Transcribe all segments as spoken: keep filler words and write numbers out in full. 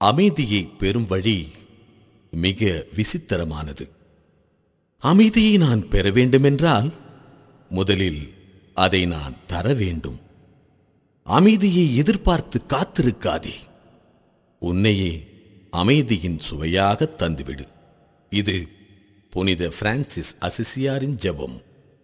அமைதியை பெறும் வழி மிக விசித்திரமானது. அமைதியை நான் பெற வேண்டுமென்றால் முதலில் அதை நான் தர வேண்டும். அமைதியை எதிர்பார்த்து காத்திருக்காதே, உன்னையே அமைதியின் சுவையாக தந்துவிடு. இது புனித பிரான்சிஸ் அசிசியாரின் ஜெபம்.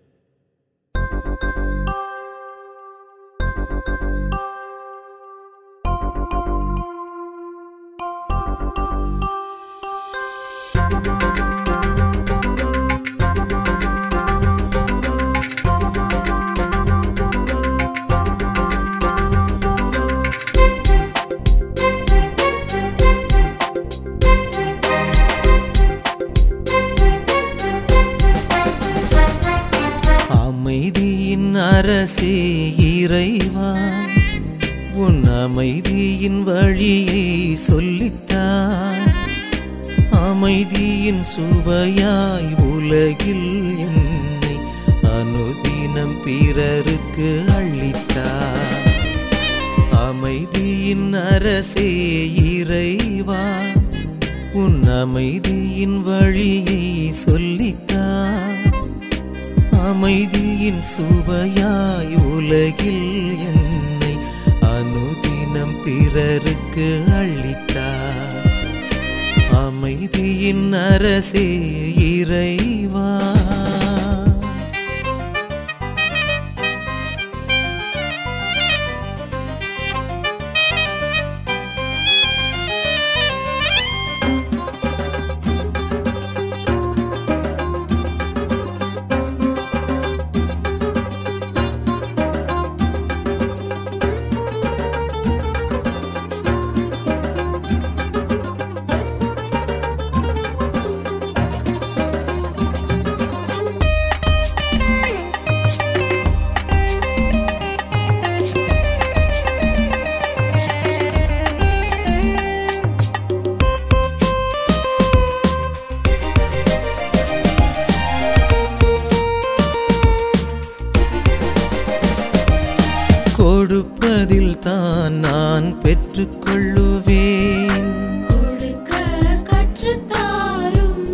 அமைதியின் அரசே இறைவா, உன் அமைதியின் வழியை சொல்லித்தார். அமைதியின் சுவையாய் உலகில் என்னை அனுதினம் பிறருக்கு அளித்தார். அமைதியின் அரசே இறைவா, உன் அமைதியின் வழியை சொல்லித்தார். அமைதியின் சுவையாய் உலகில் என்னை அனுதினம் பிறருக்கு அளித்தார். அமைதியின் அரசே இறைவா. கொடுப்பதில் தான் நான் பெற்றுக்கொள்ளுவேன். கொடுக்க கற்றுத்தாரும்.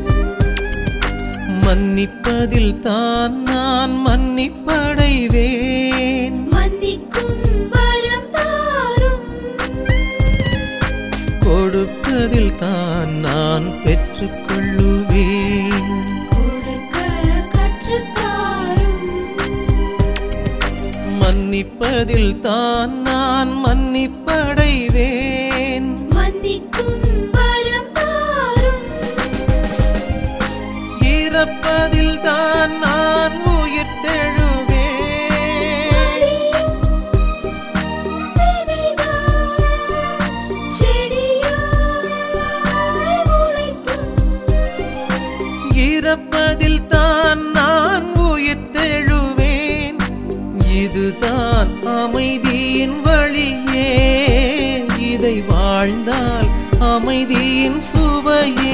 மன்னிப்பதில் தான் நான் மன்னிப்படைவேன். மன்னிக்கும் வரம் தாரும். கொடுப்பதில் தான் நான் பெற்றுக்கொள்ளுவேன். கொடுக்க கற்றுத்தாரும். மன்னிப்பதில் தான் நான் மன்னிப்படைவேன். மன்னிக்கும் வரம் தாரும். இறப்பதில் தான் நான் உயிர் தெழுவேன். இறப்பதில் தான் நான் உயிர் தெழுவேன். இதுதான் அமைதியின் வழியே, இதை வாழ்ந்தால் அமைதியின் சுவையே.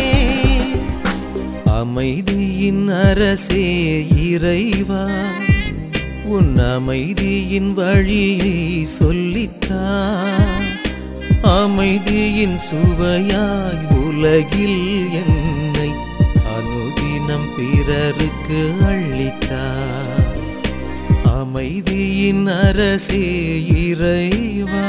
அமைதியின் அரசே இறைவா, உன் அமைதியின் வழியை சொல்லித்தார். அமைதியின் சுவையாய் உலகில் என்னை அனுதினம் பிறருக்கு அளித்தார். அமைதியின் அரசே இறைவா.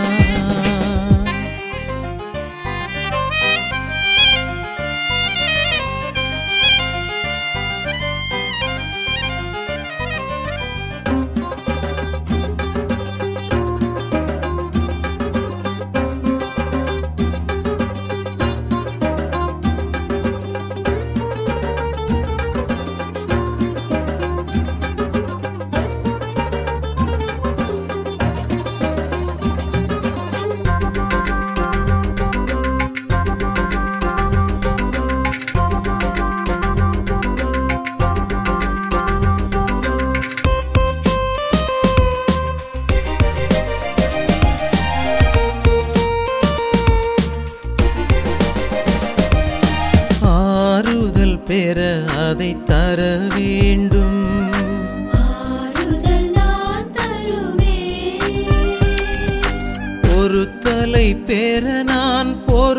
பெற அதை தர வேண்டும். ஆறுதல் நான் தருவேன். பொறுத்தலை பெற நான் பொறு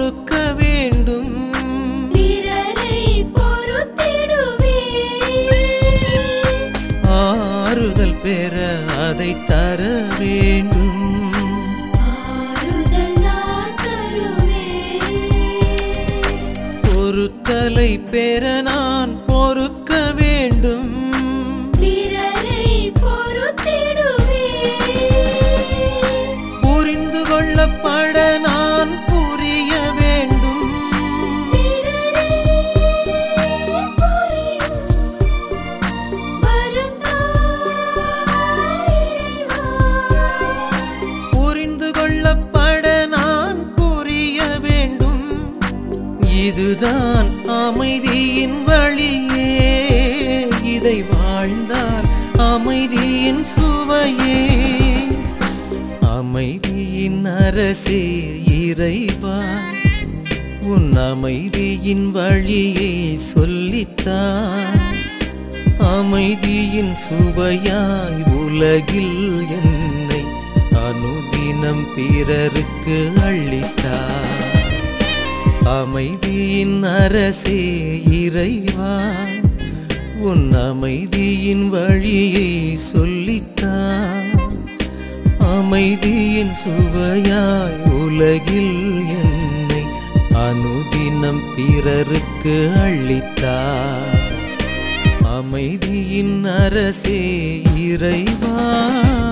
ஆறுதலை பெற நான் பொறுக்க வேண்டும். பிறரை பொறுத்திடுவேன். புரிந்து கொள்ளப்பட நான் புரிய வேண்டும். பிறரை புரியும் வரம் தாய் இறைவா. புரிந்து கொள்ளப்பட நான் புரிய வேண்டும். இதுதான் அமைதியின் வழியே, இதை வாழ்ந்தால் அமைதியின் சுவையே. அமைதியின் அரசே இறைவா, உன் அமைதியின் வழியை சொல்லித்தான். அமைதியின் சுவையாய் உலகில் என்னை அனுதினம் பிறருக்கு அளித்தார். அமைதியின் அரசே இறைவா, உன் அமைதியின் வழியை சொல்லித்தான். அமைதியின் சுவையாய் உலகில் என்னை அனுதினம் பிறருக்கு அளித்தார். அமைதியின் அரசே இறைவா.